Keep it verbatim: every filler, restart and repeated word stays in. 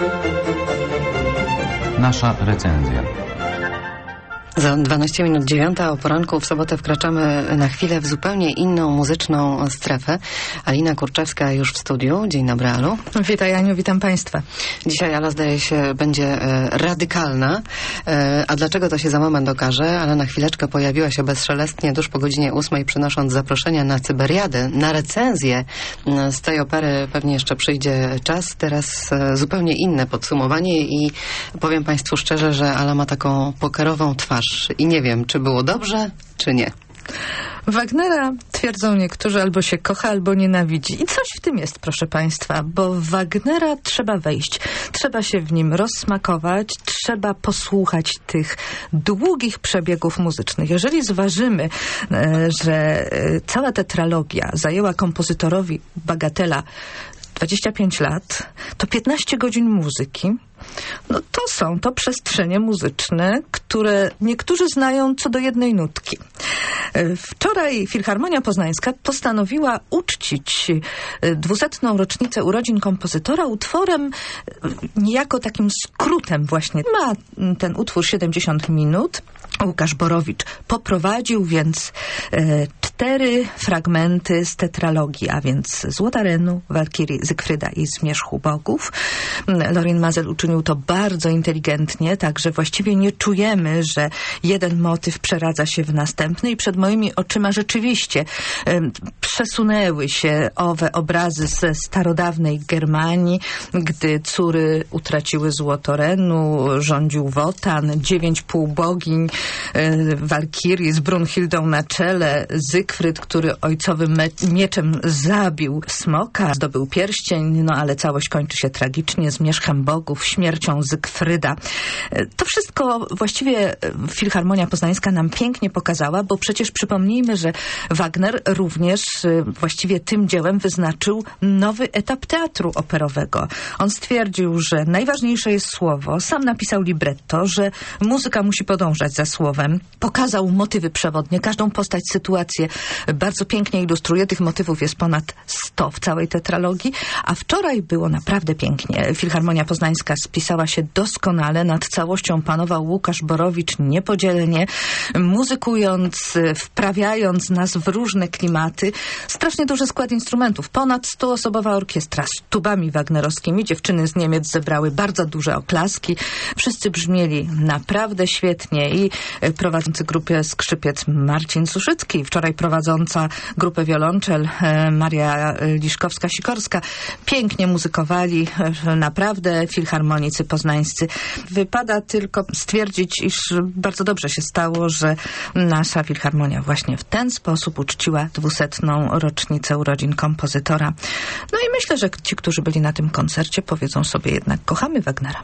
Nasza recenzja. Za dwanaście minut dziewiąta o poranku w sobotę wkraczamy na chwilę w zupełnie inną muzyczną strefę. Alina Kurczewska już w studiu. Dzień dobry, Alu. Witaj, Aniu, witam Państwa. Dzisiaj Ala, zdaje się, będzie e, radykalna. E, a dlaczego, to się za moment okaże, ale na chwileczkę pojawiła się bezszelestnie tuż po godzinie ósmej, przynosząc zaproszenia na Cyberiadę, na recenzję z tej opery. Pewnie jeszcze przyjdzie czas. Teraz e, zupełnie inne podsumowanie i powiem Państwu szczerze, że Ala ma taką pokerową twarz. I nie wiem, czy było dobrze, czy nie. Wagnera, twierdzą niektórzy, albo się kocha, albo nienawidzi. I coś w tym jest, proszę Państwa, bo w Wagnera trzeba wejść. Trzeba się w nim rozsmakować, trzeba posłuchać tych długich przebiegów muzycznych. Jeżeli zważymy, że cała tetralogia zajęła kompozytorowi Bagatela dwadzieścia pięć lat, to piętnaście godzin muzyki. No to są to przestrzenie muzyczne, które niektórzy znają co do jednej nutki. Wczoraj Filharmonia Poznańska postanowiła uczcić dwusetną rocznicę urodzin kompozytora utworem niejako takim skrótem właśnie. Ma ten utwór siedemdziesiąt minut. Łukasz Borowicz poprowadził więc e, cztery fragmenty z tetralogii, a więc Złota Renu, Walkirii, Zygfryda i Zmierzchu Bogów. Lorin Maazel uczynił to bardzo inteligentnie, także właściwie nie czujemy, że jeden motyw przeradza się w następny i przed moimi oczyma rzeczywiście e, przesunęły się owe obrazy ze starodawnej Germanii, gdy córy utraciły Złoto Renu, rządził Wotan, dziewięć półbogiń, Walkirii z Brunhildą na czele, Zygfryd, który ojcowym mieczem zabił smoka, zdobył pierścień, no ale całość kończy się tragicznie, Zmierzchem Bogów, śmiercią Zygfryda. To wszystko właściwie Filharmonia Poznańska nam pięknie pokazała, bo przecież przypomnijmy, że Wagner również właściwie tym dziełem wyznaczył nowy etap teatru operowego. On stwierdził, że najważniejsze jest słowo, sam napisał libretto, że muzyka musi podążać za słowem. Pokazał motywy przewodnie, każdą postać, sytuację bardzo pięknie ilustruje. Tych motywów jest ponad sto w całej tetralogii, a wczoraj było naprawdę pięknie. Filharmonia Poznańska spisała się doskonale, nad całością panował Łukasz Borowicz niepodzielnie, muzykując, wprawiając nas w różne klimaty. Strasznie duży skład instrumentów, ponad stuosobowa orkiestra z tubami wagnerowskimi. Dziewczyny z Niemiec zebrały bardzo duże oklaski. Wszyscy brzmieli naprawdę świetnie i prowadzący grupę skrzypiec Marcin Suszycki, wczoraj prowadząca grupę wiolonczel Maria Liszkowska-Sikorska. Pięknie muzykowali, naprawdę filharmonicy poznańscy. Wypada tylko stwierdzić, iż bardzo dobrze się stało, że nasza filharmonia właśnie w ten sposób uczciła dwusetną rocznicę urodzin kompozytora. No i myślę, że ci, którzy byli na tym koncercie, powiedzą sobie jednak, kochamy Wagnera.